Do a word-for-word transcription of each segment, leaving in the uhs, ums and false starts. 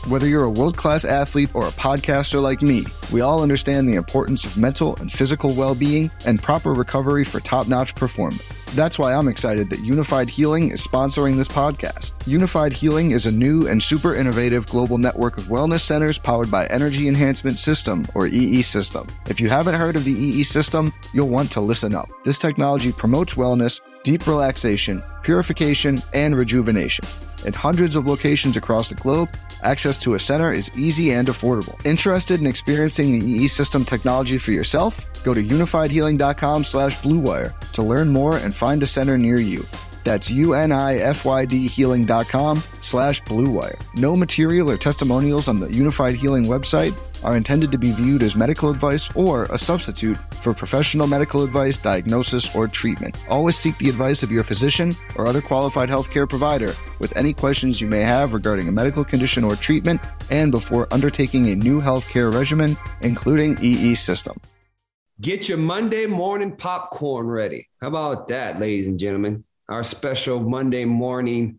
Whether you're a world-class athlete or a podcaster like me, we all understand the importance of mental and physical well-being and proper recovery for top-notch performance. That's why I'm excited that Unified Healing is sponsoring this podcast. Unified Healing is a new and super innovative global network of wellness centers powered by Energy Enhancement System, or E E System. If you haven't heard of the E E System, you'll want to listen up. This technology promotes wellness, deep relaxation, purification, and rejuvenation. In hundreds of locations across the globe, access to a center is easy and affordable. Interested in experiencing the E E System technology for yourself? Go to unifiedhealing.com slash bluewire to learn more and find a center near you. That's U-N-I-F-Y-D healing.com slash bluewire. No material or testimonials on the Unified Healing website are intended to be viewed as medical advice or a substitute for professional medical advice, diagnosis, or treatment. Always seek the advice of your physician or other qualified healthcare provider with any questions you may have regarding a medical condition or treatment and before undertaking a new healthcare regimen, including E E System. Get your Monday morning popcorn ready. How about that, ladies and gentlemen? Our special Monday morning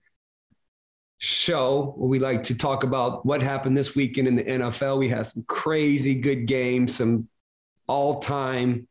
show where we like to talk about what happened this weekend in the N F L. We had some crazy good games, some all-time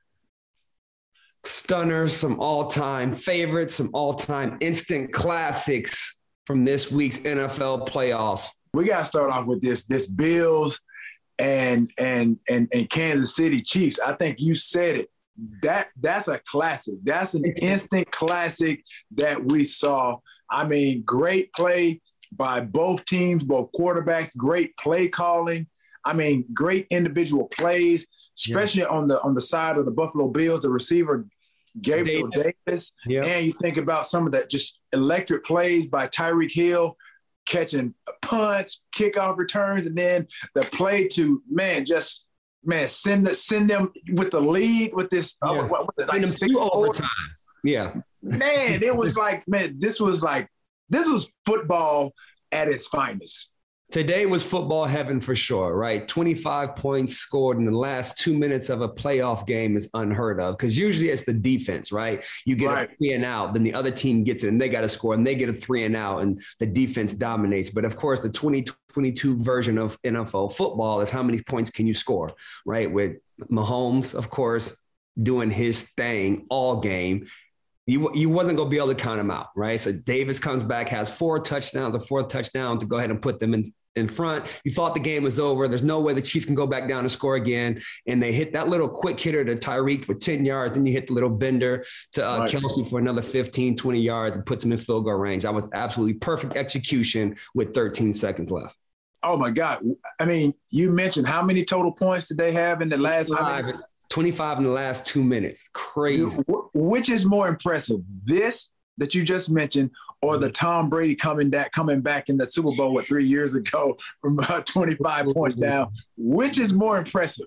stunners, some all-time favorites, some all-time instant classics from this week's N F L playoffs. We got to start off with this, this Bills and, and, and, and Kansas City Chiefs. I think you said it. That that's a classic. That's an instant classic that we saw. I mean, great play by both teams, both quarterbacks, great play calling. I mean, great individual plays, especially yeah. on the on the side of the Buffalo Bills, the receiver Gabriel Davis. Davis. Yeah. And you think about some of that just electric plays by Tyreek Hill, catching punts, kickoff returns, and then the play to, man, just – Man, send the, send them with the lead with this. Yeah. Uh, what, what, like six overtime. Yeah, man, it was like, man, this was like this was football at its finest. Today was football heaven for sure, right? twenty-five points scored in the last two minutes of a playoff game is unheard of because usually it's the defense, right? You get right. a three and out, then the other team gets it and they got to score and they get a three and out and the defense dominates. But of course, the twenty twenty-two version of N F L football is how many points can you score, right? With Mahomes, of course, doing his thing all game. You, you wasn't going to be able to count him out, right? So Davis comes back, has four touchdowns, the fourth touchdown to go ahead and put them in, in front. You thought the game was over. There's no way the Chiefs can go back down and score again. And they hit that little quick hitter to Tyreek for ten yards. Then you hit the little bender to uh, right. Kelsey for another fifteen, twenty yards and puts him in field goal range. That was absolutely perfect execution with thirteen seconds left. Oh, my God. I mean, you mentioned how many total points did they have in the last twenty-five, twenty-five in the last two minutes. Crazy. Which is more impressive, this that you just mentioned or the Tom Brady coming back, coming back in the Super Bowl, what, three years ago from uh, twenty-five points down? Which is more impressive?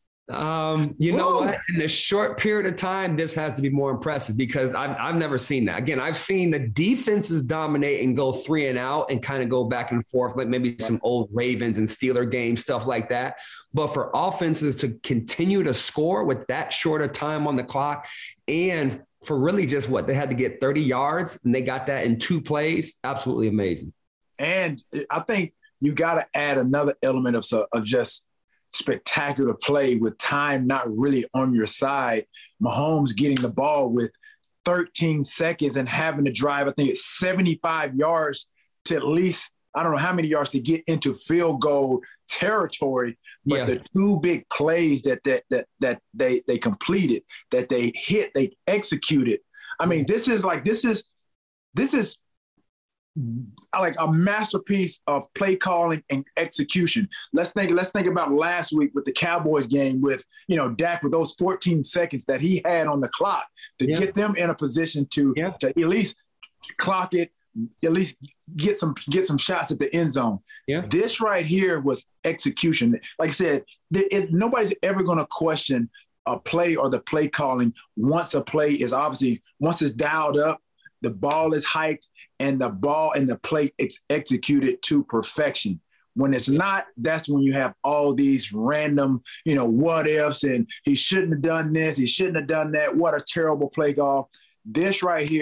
Um, you know Whoa. what? In a short period of time, this has to be more impressive because I've, I've never seen that. Again, I've seen the defenses dominate and go three and out and kind of go back and forth, like maybe some old Ravens and Steeler games, stuff like that. But for offenses to continue to score with that short of time on the clock and for really just what they had to get thirty yards and they got that in two plays, absolutely amazing. And I think you got to add another element of, of just spectacular play with time not really on your side. Mahomes getting the ball with thirteen seconds and having to drive, I think it's seventy-five yards to at least, I don't know how many yards to get into field goal territory. But yeah. the two big plays that that that that they they completed, that they hit, they executed. I mean, this is like this is this is like a masterpiece of play calling and execution. Let's think, let's think about last week with the Cowboys game with, you know, Dak with those fourteen seconds that he had on the clock to yeah. get them in a position to, yeah. to at least clock it, at least get some, get some shots at the end zone. Yeah. This right here was execution. Like I said, it, it, nobody's ever going to question a play or the play calling once a play is obviously, once it's dialed up, the ball is hiked, and the ball and the play it's executed to perfection. When it's not, that's when you have all these random, you know, what ifs and he shouldn't have done this, he shouldn't have done that. What a terrible play call. This right here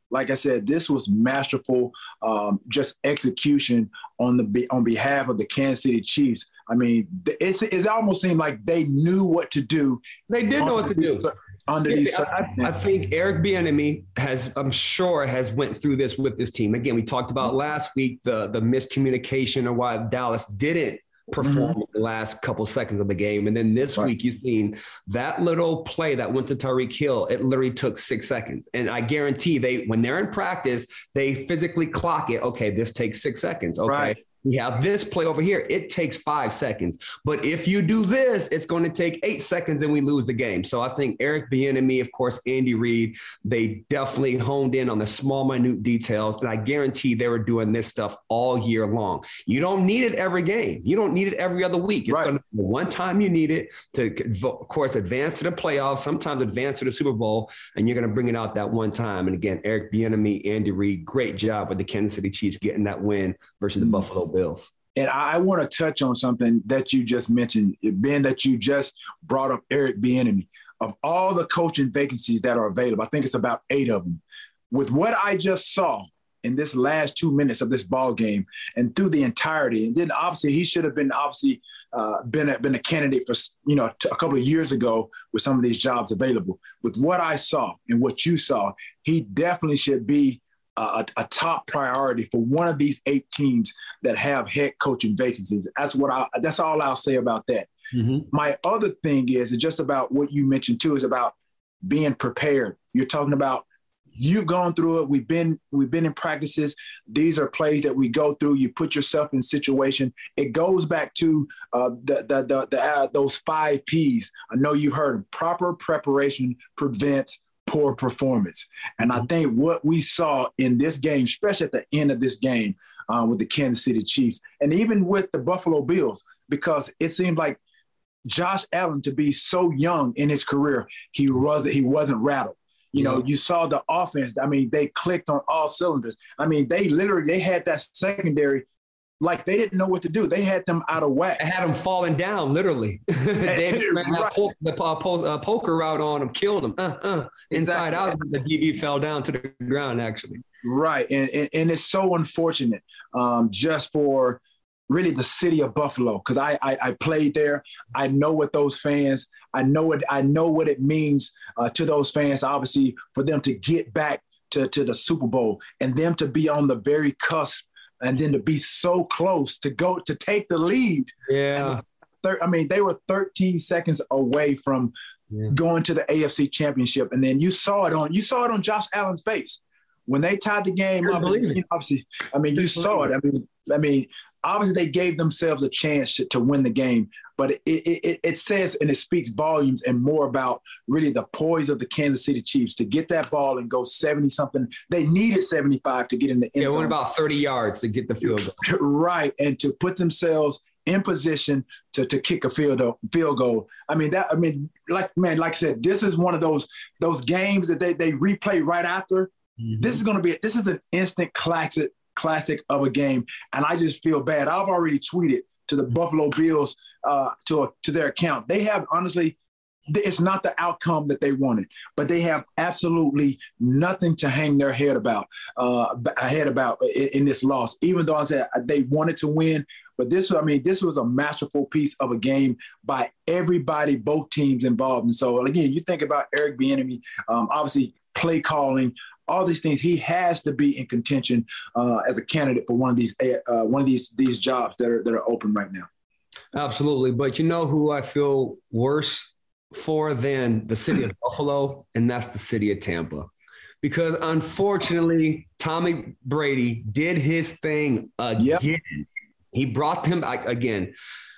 like I said, this was masterful, um, just execution on the on behalf of the Kansas City Chiefs. I mean, it's, it almost seemed like they knew what to do. They did know what to do. Under yeah, these, I, I think Eric Bieniemy has, I'm sure, has went through this with this team. Again, we talked about last week the the miscommunication or why Dallas didn't perform mm-hmm. the last couple seconds of the game. And then this right. week you've seen that little play that went to Tyreek Hill. It literally took six seconds. And I guarantee they, when they're in practice, they physically clock it. Okay, this takes six seconds. Okay. Right. We have this play over here. It takes five seconds. But if you do this, it's going to take eight seconds and we lose the game. So I think Eric Bieniemy, of course, Andy Reid, they definitely honed in on the small, minute details. And I guarantee they were doing this stuff all year long. You don't need it every game. You don't need it every other week. It's right. going to be one time you need it to, of course, advance to the playoffs, sometimes advance to the Super Bowl, and you're going to bring it out that one time. And again, Eric Bieniemy, Andy Reid, great job with the Kansas City Chiefs getting that win versus mm-hmm. the Buffalo Bills. Bills. And I want to touch on something that you just mentioned, Ben, that you just brought up, Eric Bieniemy. Of all the coaching vacancies that are available, I think it's about eight of them. With what I just saw in this last two minutes of this ball game and through the entirety, and then obviously he should have been obviously uh, been, a, been a candidate for, you know, a couple of years ago with some of these jobs available. With what I saw and what you saw, he definitely should be A, a top priority for one of these eight teams that have head coaching vacancies. That's what I, that's all I'll say about that. Mm-hmm. My other thing is, is just about what you mentioned too, is about being prepared. You're talking about, you've gone through it. We've been, we've been in practices. These are plays that we go through. You put yourself in situation. It goes back to uh, the, the, the, the uh, those five P's. I know you've heard them. Proper preparation prevents poor performance. And I think what we saw in this game, especially at the end of this game uh, with the Kansas City Chiefs, and even with the Buffalo Bills, because it seemed like Josh Allen, to be so young in his career, he wasn't, he wasn't rattled. You know, you saw the offense. I mean, they clicked on all cylinders. I mean, they literally, they had that secondary like they didn't know what to do. They had them out of whack. They had them falling down, literally. They ran right. po- the uh, po- uh, poker route on them, killed them. Uh, uh, inside exactly. out, the D B fell down to the ground, actually. Right, and and, and it's so unfortunate um, just for really the city of Buffalo, because I, I I played there. I know what those fans, I know what, I know what it means uh, to those fans, obviously, for them to get back to, to the Super Bowl and them to be on the very cusp and then to be so close to go to take the lead. Yeah. Thir- I mean, they were thirteen seconds away from yeah. going to the A F C Championship. And then you saw it on you saw it on Josh Allen's face when they tied the game up. And, obviously, I mean, you saw it. I mean, I mean, obviously they gave themselves a chance to, to win the game, but it, it it says and it speaks volumes and more about really the poise of the Kansas City Chiefs to get that ball and go seventy something. They needed seventy-five to get in the end zone. Yeah, went about thirty yards to get the field goal. Right, and to put themselves in position to, to kick a field field goal. I mean that. I mean, like man, like I said, this is one of those those games that they they replay right after. Mm-hmm. This is going to be this is an instant classic classic of a game, and I just feel bad. I've already tweeted to the Buffalo Bills uh, to a, to their account. They have honestly, it's not the outcome that they wanted, but they have absolutely nothing to hang their head about uh, head about in, in this loss. Even though I said they wanted to win, but this I mean this was a masterful piece of a game by everybody, both teams involved. And so again, you think about Eric Bieniemy, um, obviously play calling. All these things, he has to be in contention uh, as a candidate for one of these uh, one of these these jobs that are that are open right now. Absolutely, but you know who I feel worse for than the city of Buffalo, and that's the city of Tampa, because unfortunately, Tommy Brady did his thing again. Yep. He brought them back again.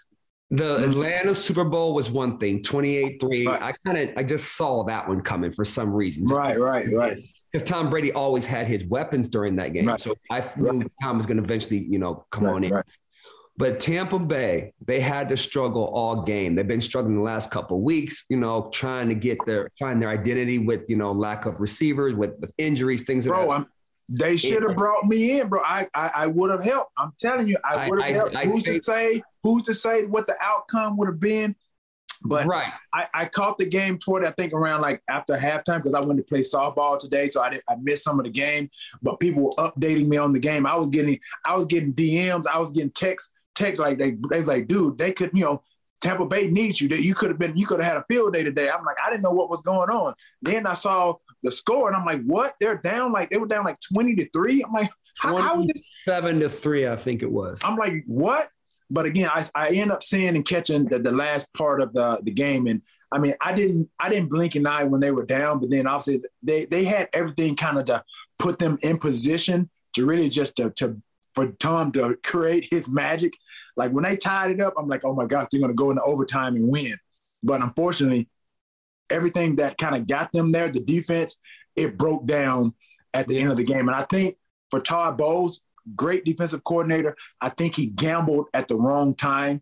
The Atlanta Super Bowl was one thing, twenty-eight three. Right. I kind of I just saw that one coming for some reason. Right, right, right. Because Tom Brady always had his weapons during that game. Right. So I knew right. Tom was going to eventually, you know, come right, on in. Right. But Tampa Bay, they had to struggle all game. They've been struggling the last couple of weeks, you know, trying to get their, find their identity with, you know, lack of receivers, with, with injuries, things like that. They should have brought me in, bro. I I, I would have helped. I'm telling you, I would have helped. I, I, who's I, to say? Who's to say what the outcome would have been? But right. I, I caught the game toward, I think, around like after halftime because I went to play softball today, so I didn't, I missed some of the game. But people were updating me on the game. I was getting I was getting D Ms. I was getting texts. Text like they they was like, dude, they could, you know, Tampa Bay needs you. You could have been, you could have had a field day today. I'm like, I didn't know what was going on. Then I saw the score, and I'm like, what? They're down like they were down like twenty to three. I'm like, how, how was it seven to three? I think it was. I'm like, what? But again, I, I end up seeing and catching the, the last part of the, the game. And I mean, I didn't I didn't blink an eye when they were down, but then obviously they they had everything kind of to put them in position to really just to, to for Tom to create his magic. Like when they tied it up, I'm like, oh my gosh, they're gonna go into overtime and win. But unfortunately, everything that kind of got them there, the defense, it broke down at the yeah. end of the game. And I think for Todd Bowles, great defensive coordinator, I think he gambled at the wrong time,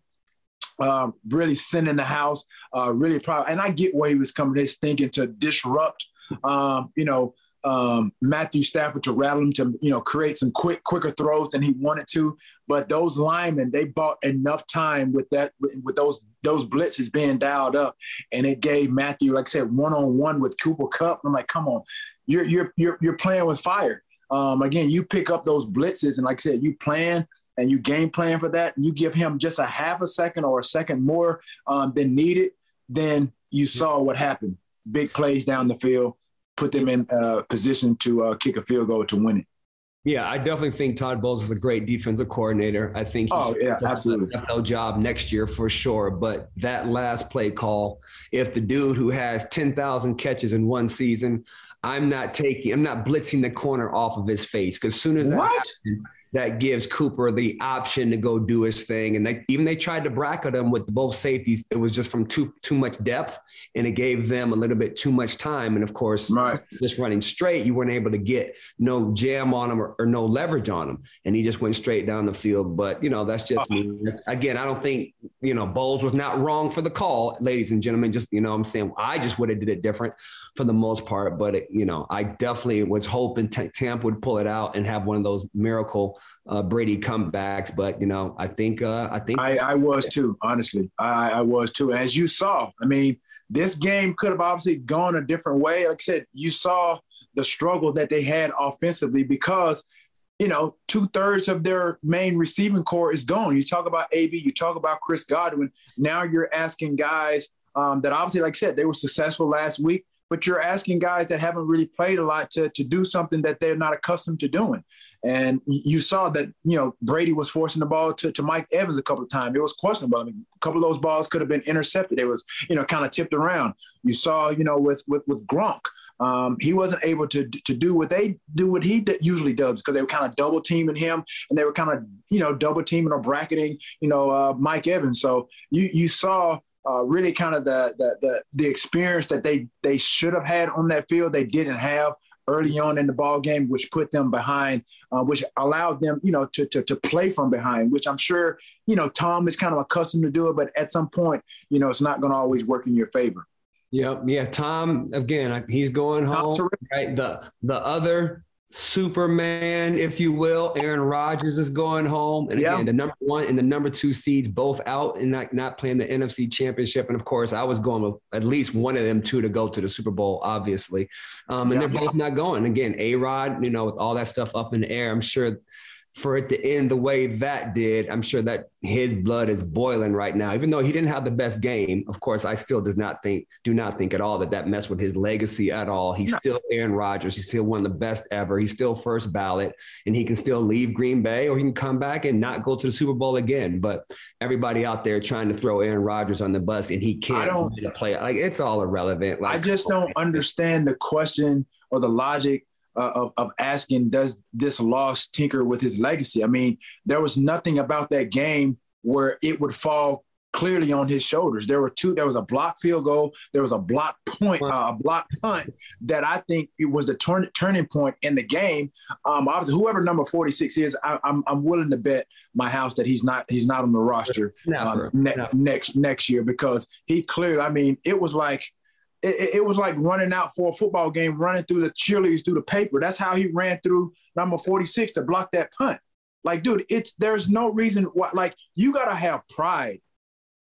uh, really sending the house, uh, really proud. And I get where he was coming, he's thinking to disrupt, um, you know, um, Matthew Stafford to rattle him to, you know, create some quick, quicker throws than he wanted to. But those linemen, they bought enough time with that, with those those blitzes being dialed up, and it gave Matthew, like I said, one on one with Cooper Kupp. I'm like, come on, you're you're you're you're playing with fire. Um, again, you pick up those blitzes, and like I said, you plan and you game plan for that. You give him just a half a second or a second more um, than needed. Then you saw what happened. Big plays down the field, put them in uh, position to uh, kick a field goal to win it. Yeah, I definitely think Todd Bowles is a great defensive coordinator. I think he's oh, yeah, absolutely. N F L job next year for sure. But that last play call, if the dude who has ten thousand catches in one season, I'm not taking, I'm not blitzing the corner off of his face, because as soon as that what? happens, that gives Cooper the option to go do his thing. And they, even they tried to bracket him with both safeties. It was just from too too much depth, and it gave them a little bit too much time. And of course, right. just running straight, you weren't able to get no jam on him or, or no leverage on him. And he just went straight down the field. But, you know, that's just me. Again, I don't think, you know, Bowles was not wrong for the call, ladies and gentlemen. Just, you know, I'm saying I just would have did it different for the most part. But, it, you know, I definitely was hoping T- Tampa would pull it out and have one of those miracle Uh, Brady comebacks, but you know, I think uh, I think I, I was too. Honestly, I, I was too. And as you saw, I mean, this game could have obviously gone a different way. Like I said, you saw the struggle that they had offensively because, you know, two thirds of their main receiving core is gone. You talk about A B, you talk about Chris Godwin. Now you're asking guys um, that obviously, like I said, they were successful last week, but you're asking guys that haven't really played a lot to to do something that they're not accustomed to doing. And you saw that, you know, Brady was forcing the ball to, to Mike Evans a couple of times. It was questionable. I mean, a couple of those balls could have been intercepted. It was, you know, kind of tipped around. You saw, you know, with with with Gronk, um, he wasn't able to to do what they do, what he d- usually does, because they were kind of double teaming him, and they were kind of, you know, double teaming or bracketing, you know, uh, Mike Evans. So you you saw uh, really kind of the, the the the experience that they they should have had on that field. They didn't have early on in the ball game, which put them behind, uh, which allowed them, you know, to, to to play from behind, which I'm sure, you know, Tom is kind of accustomed to do it, but at some point, you know, it's not going to always work in your favor. Yeah, yeah. Tom, again, he's going home. Right, the the other Superman, if you will, Aaron Rodgers is going home, and again, yeah. the number one and the number two seeds both out and not not playing the N F C Championship. And of course, I was going with at least one of them two to go to the Super Bowl, obviously. Um, and yeah. they're both not going. Again, A-Rod, you know, with all that stuff up in the air, I'm sure for it to end the way that did, I'm sure that his blood is boiling right now. Even though he didn't have the best game, of course, I still does not think, do not think at all that that messed with his legacy at all. He's no. still Aaron Rodgers. He's still one of the best ever. He's still first ballot, and he can still leave Green Bay, or he can come back and not go to the Super Bowl again. But everybody out there trying to throw Aaron Rodgers on the bus, and he can't I don't, play. Like, it's all irrelevant. Like, I just don't understand the question or the logic Uh, of, of asking, does this loss tinker with his legacy? I mean, there was nothing about that game where it would fall clearly on his shoulders. There were two, there was a block field goal, there was a block point, uh, a block punt that I think it was the turn, turning point in the game. Um, obviously, whoever number forty-six is, I, I'm I'm willing to bet my house that he's not he's not on the roster um, ne- next next year, because he clearly, I mean, it was like, It, it was like running out for a football game, running through the cheerleaders through the paper. That's how he ran through number forty-six to block that punt. Like, dude, it's there's no reason why. Like, you gotta have pride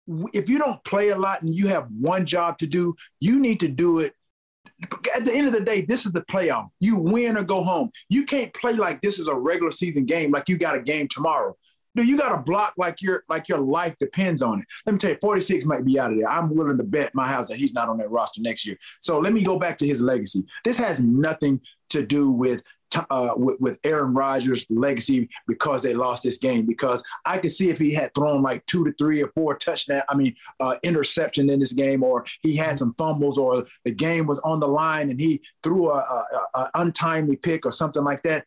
if you don't play a lot and you have one job to do, you need to do it. At the end of the day, this is the playoff. You win or go home. You can't play like this is a regular season game, like you got a game tomorrow. No, you got to block like your like your life depends on it. Let me tell you, forty-six might be out of there. I'm willing to bet my house that he's not on that roster next year. So let me go back to his legacy. This has nothing to do with uh, with, with Aaron Rodgers' legacy because they lost this game. Because I could see if he had thrown like two to three or four touchdown, I mean, uh, interception in this game, or he had some fumbles, or the game was on the line and he threw a, a, a untimely pick or something like that.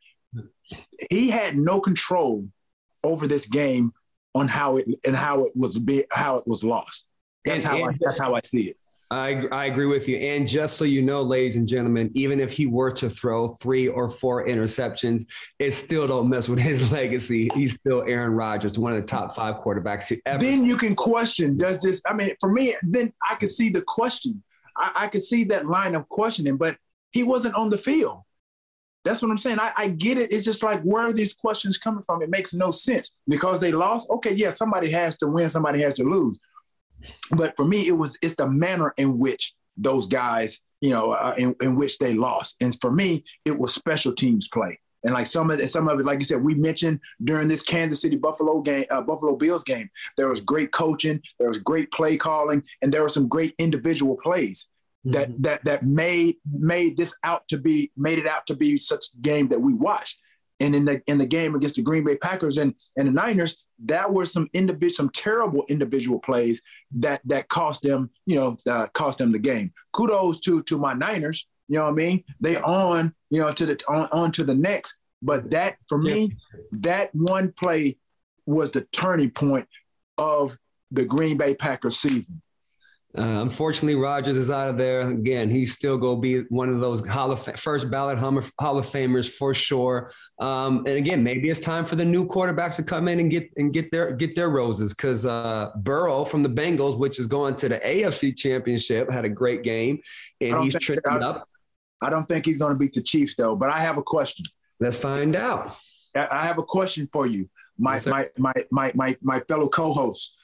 He had no control over this game on how it and how it was be, how it was lost. That's and, how and I, that's how I see it. I, I agree with you. And just so you know, ladies and gentlemen, even if he were to throw three or four interceptions, it still don't mess with his legacy. He's still Aaron Rodgers, one of the top five quarterbacks ever. Then you can question, does this, I mean, for me, then I could see the question. I, I could see that line of questioning, but he wasn't on the field. That's what I'm saying. I, I get it. It's just like, where are these questions coming from? It makes no sense. Because they lost? Okay, yeah, somebody has to win, somebody has to lose. But for me, it was it's the manner in which those guys, you know, uh, in, in which they lost. And for me, it was special teams play. And like some of it, some of it, like you said, we mentioned during this Kansas City Buffalo game, uh, Buffalo Bills game, there was great coaching, there was great play calling, and there were some great individual plays. That mm-hmm. that that made made this out to be made it out to be such a game that we watched. And in the in the game against the Green Bay Packers and, and the Niners, that were some individual some terrible individual plays that that cost them, you know, uh, cost them the game. Kudos to to my Niners, you know what I mean? They on, you know, to the on, on to the next. But that for me, that one play was the turning point of the Green Bay Packers season. Uh, unfortunately, Rodgers is out of there. Again, he's still going to be one of those Hall of Fa- first ballot Hall of Famers for sure. Um, and again, maybe it's time for the new quarterbacks to come in and get and get their get their roses, because uh, Burrow from the Bengals, which is going to the A F C Championship, had a great game, and he's tripping up. I don't think he's going to beat the Chiefs, though. But I have a question. Let's find out. I have a question for you, my yes, my, my my my my fellow co-hosts.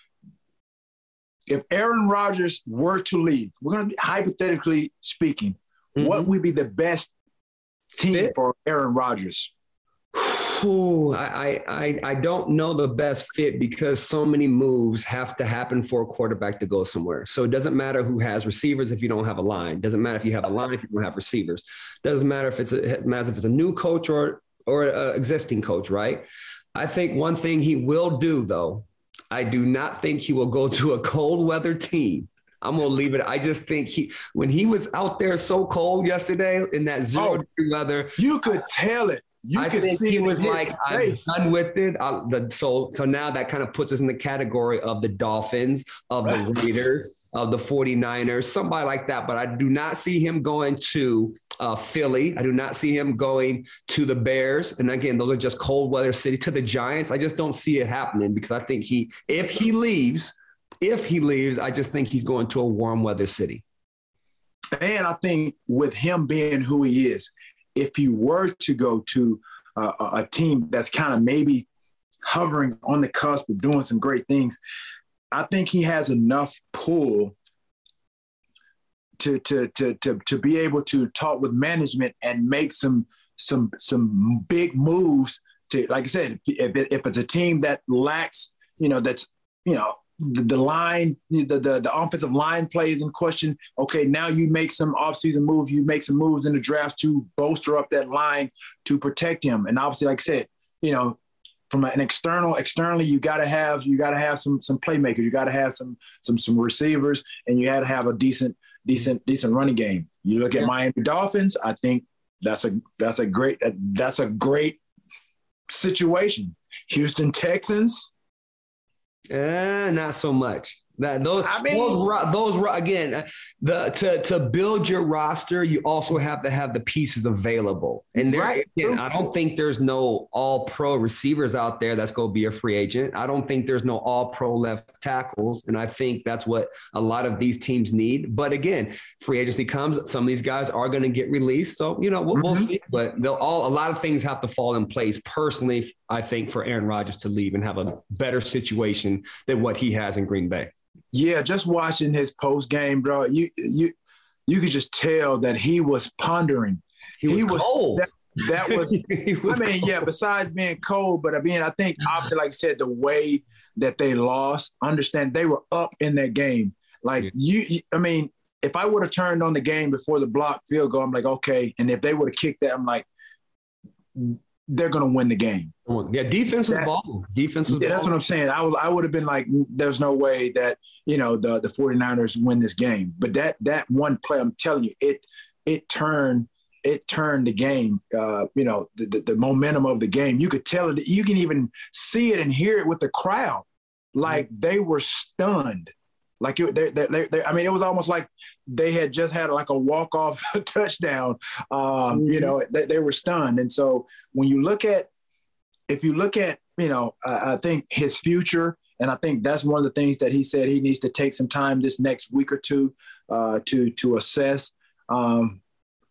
If Aaron Rodgers were to leave, we're going to be hypothetically speaking, mm-hmm. what would be the best team Fit? for Aaron Rodgers? Ooh, I, I I don't know the best fit, because so many moves have to happen for a quarterback to go somewhere. So it doesn't matter who has receivers if you don't have a line. Doesn't matter if you have a line if you don't have receivers. Doesn't matter if it's a, it matters if it's a new coach or or an existing coach, right? I think one thing he will do, though, I do not think he will go to a cold weather team. I'm going to leave it. I just think he, when he was out there so cold yesterday in that zero oh, degree weather, you could tell it. You I could think see he it was like, I'm done with it. I, the, so, so now that kind of puts us in the category of the Dolphins, of the Raiders, of the forty-niners, somebody like that. But I do not see him going to uh, Philly. I do not see him going to the Bears. And again, those are just cold weather city. To the Giants, I just don't see it happening, because I think he, if he leaves, if he leaves, I just think he's going to a warm weather city. And I think with him being who he is, if he were to go to uh, a team that's kind of maybe hovering on the cusp of doing some great things, I think he has enough pull to to to to to be able to talk with management and make some some some big moves. To, like I said, if, if it's a team that lacks, you know, that's, you know, the, the line, the, the the offensive line plays in question. Okay, now you make some offseason moves. You make some moves in the draft to bolster up that line to protect him. And obviously, like I said, you know, from an external, externally, you got to have you got to have some some playmakers. You got to have some some some receivers, and you got to have a decent decent decent running game. You look at yeah. Miami Dolphins. I think that's a that's a great that's a great situation. Houston Texans. Eh, not so much. That those, I mean, those, those again, the to to build your roster, you also have to have the pieces available. And there, right. again, I don't think there's no all-pro receivers out there that's going to be a free agent. I don't think there's no all-pro left tackles, and I think that's what a lot of these teams need. But again, free agency comes, some of these guys are going to get released, so you know we'll, mm-hmm. we'll see. But they'll all a lot of things have to fall in place. Personally, I think for Aaron Rodgers to leave and have a better situation than what he has in Green Bay. Yeah, just watching his post game, bro, you you you could just tell that he was pondering. He was, he was cold. That, that was, was. I mean, cold. yeah. Besides being cold, but I mean, I think obviously, like you said, the way that they lost. Understand they were up in that game. Like yeah. you, I mean, if I would have turned on the game before the block field goal, I'm like, okay. And if they would have kicked that, I'm like, they're going to win the game. Yeah, defense was ball. Defense was yeah, that's what I'm saying. I would I would have been like, there's no way that, you know, the, the 49ers win this game. But that that one play, I'm telling you, it it turned it turned the game, uh, you know, the, the, the momentum of the game. You could tell it. You can even see it and hear it with the crowd. Like mm-hmm. they were stunned. Like, it, they, they, they, I mean, it was almost like they had just had like a walk-off touchdown. Um, mm-hmm. You know, they, they were stunned. And so when you look at, if you look at, you know, uh, I think his future, and I think that's one of the things that he said he needs to take some time this next week or two uh, to to assess. Um,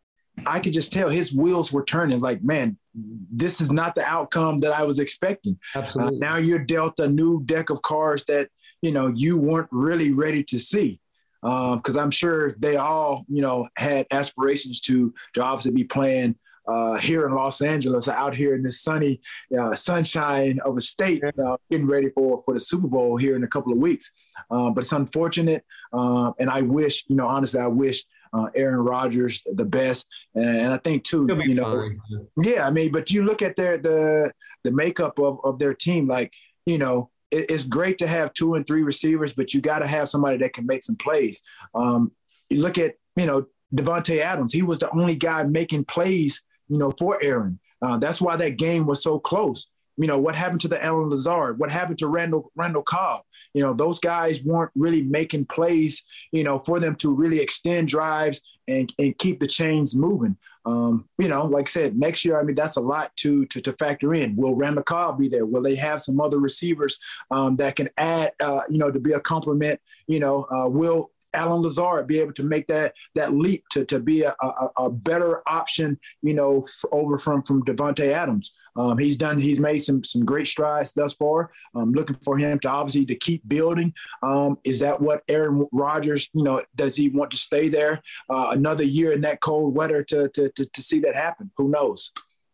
I could just tell his wheels were turning like, man, this is not the outcome that I was expecting. Uh, now you're dealt a new deck of cards that, you know, you weren't really ready to see. Because um, I'm sure they all, you know, had aspirations to, to obviously be playing uh, here in Los Angeles, out here in this sunny uh, sunshine of a state, uh, getting ready for, for the Super Bowl here in a couple of weeks. Um, but it's unfortunate. Um, and I wish, you know, honestly, I wish uh, Aaron Rodgers the best. And, and I think, too, you know, fine. yeah, I mean, but you look at their the the makeup of, of their team, like, you know, it's great to have two and three receivers, but you got to have somebody that can make some plays. Um, you look at, you know, Davante Adams. He was the only guy making plays, you know, for Aaron. Uh, that's why that game was so close. You know, what happened to the Allen Lazard? What happened to Randall Randall Cobb? You know, those guys weren't really making plays, you know, for them to really extend drives and, and keep the chains moving. Um, you know, like I said, next year, I mean, that's a lot to to, to factor in. Will Randall Cobb be there? Will they have some other receivers um, that can add, uh, you know, to be a complement? You know, uh, will Allen Lazard be able to make that that leap to to be a, a, a better option, you know, f- over from from Davante Adams? Um, he's done. He's made some some great strides thus far. I'm looking for him to obviously to keep building. Um, is that what Aaron Rodgers, you know, does he want to stay there uh, another year in that cold weather to, to to to see that happen? Who knows?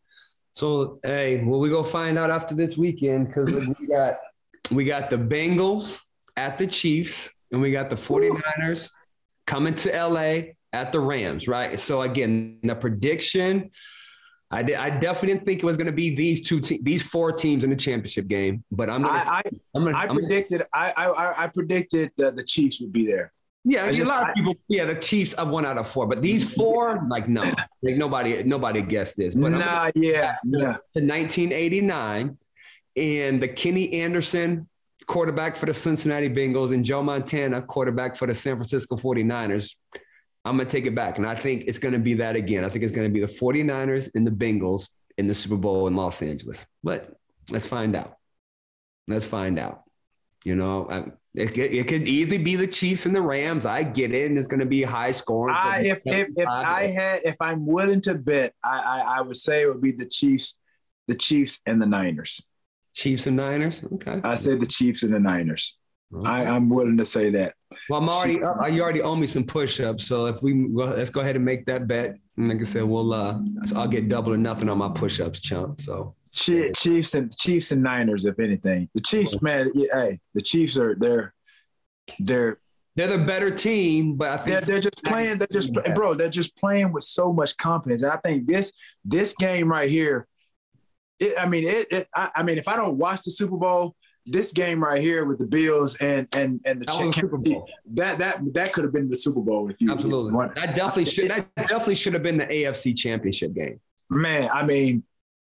So, hey, well, we go find out after this weekend because we got we got the Bengals at the Chiefs and we got the 49ers coming to L A at the Rams, right? So again, the prediction. I, did, I definitely didn't think it was going to be these two, te- these four teams in the championship game. But I'm going to. I, I, I predicted. Gonna, I, I I predicted that the Chiefs would be there. Yeah, just, a lot of people. Yeah, the Chiefs are one out of four, but these four, like no, like nobody, nobody guessed this. But nah, yeah, yeah. To nineteen eighty-nine, and the Kenny Anderson quarterback for the Cincinnati Bengals and Joe Montana quarterback for the San Francisco 49ers. I'm going to take it back, and I think it's going to be that again. I think it's going to be the 49ers and the Bengals in the Super Bowl in Los Angeles. But let's find out. Let's find out. You know, I, it, it could easily be the Chiefs and the Rams. I get it, and it's going to be high scoring. I, if if, if I had, if I'm willing to bet, I, I I would say it would be the Chiefs, the Chiefs and the Niners. Chiefs and Niners. Okay. I said the Chiefs and the Niners. Okay. I, I'm willing to say that. Well, I'm already up. You already owe me some push-ups, so if we go, let's go ahead and make that bet. And like I said, we'll uh, so I'll get double or nothing on my push-ups, chump. So Chiefs and Chiefs and Niners, if anything, the Chiefs, man. Yeah, hey, the Chiefs are they're they're they're the better team, but I think they're, they're just playing. They're just yeah. bro. They're just playing with so much confidence, and I think this this game right here. It, I mean, it, it I, I mean, if I don't watch the Super Bowl. This game right here with the Bills and and and the that Super Bowl. that that that could have been the Super Bowl if you absolutely if you that definitely should that definitely should have been the A F C Championship game. Man, I mean,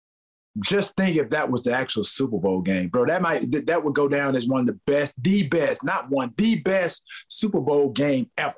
just think if that was the actual Super Bowl game, bro. That might that would go down as one of the best, the best, not one, the best Super Bowl game ever.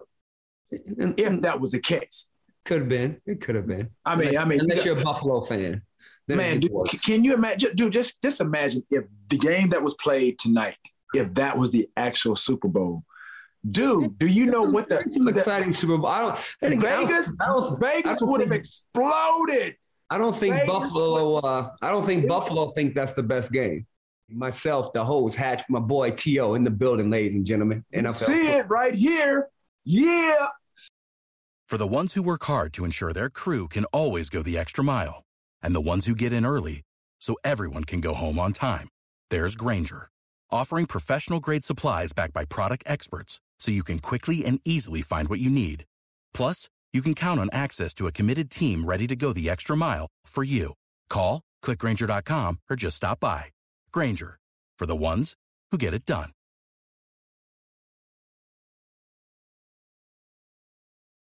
If that was the case, could have been. It could have been. I mean, unless, I mean, unless you're a Buffalo fan. Man, dude, can you imagine, dude, just, just imagine if the game that was played tonight, if that was the actual Super Bowl. Dude, do you know what the – Some exciting Super Bowl. I don't – Vegas, I don't, Vegas would have exploded. I don't think Vegas Buffalo uh, – I don't think Buffalo think that's the best game. Myself, the host, Hatch, my boy T O in the building, ladies and gentlemen. And I see it right here. Yeah. For the ones who work hard to ensure their crew can always go the extra mile, and the ones who get in early so everyone can go home on time, there's Grainger, offering professional-grade supplies backed by product experts so you can quickly and easily find what you need. Plus, you can count on access to a committed team ready to go the extra mile for you. Call, click Grainger dot com, or just stop by. Grainger, for the ones who get it done.